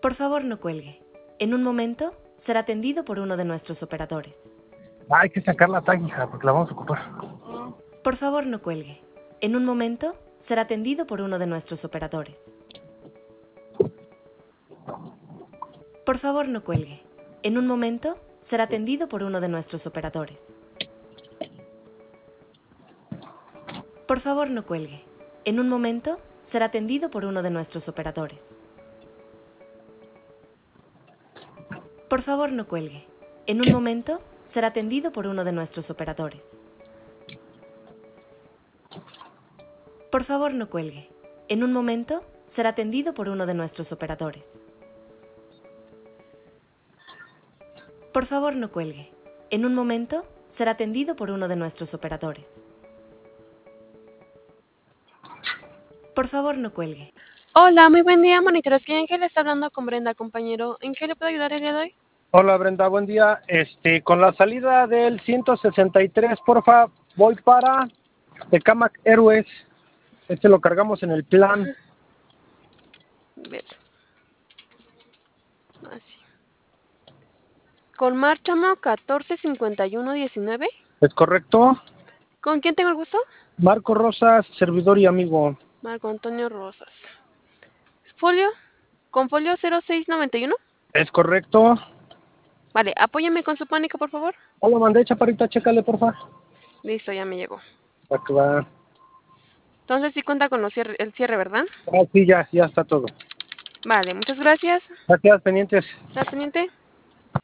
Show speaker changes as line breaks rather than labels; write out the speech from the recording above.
Por favor, no cuelgue. En un momento será atendido por uno de nuestros operadores.
Hay que sacar la tag, hija, porque la vamos a ocupar.
Por favor, no cuelgue. En un momento será atendido por uno de nuestros operadores. Por favor, no cuelgue. En un momento será atendido por uno de nuestros operadores. Por favor, no cuelgue. En un momento será atendido por uno de nuestros operadores. Por favor, no cuelgue. En un momento será atendido por uno de nuestros operadores. Por favor, no cuelgue. En un momento será atendido por uno de nuestros operadores. Por favor, no cuelgue. En un momento será atendido por uno de nuestros operadores. Por favor, no cuelgue.
Hola, muy buen día, monitores. ¿Quién Ángel está hablando con Brenda, compañero? ¿En qué le puedo ayudar el día de hoy?
Hola, Brenda, buen día. Con la salida del 163, porfa, voy para Tecámac Héroes. Lo cargamos en el plan.
A ver. Así. Con Márchamo 145119.
¿Es correcto?
¿Con quién tengo el gusto?
Marco Rosas, servidor y amigo.
Marco Antonio Rosas. Folio. Con folio 0691.
¿Es correcto?
Vale, apóyame con su pánico, por favor.
Hola, mandé, chaparrita, chécale, porfa.
Listo, ya me llegó.
Va que va.
Entonces sí cuenta con el cierre, ¿verdad?
Ah, sí, ya está todo.
Vale, muchas gracias.
Gracias, pendientes.
¿Está pendiente?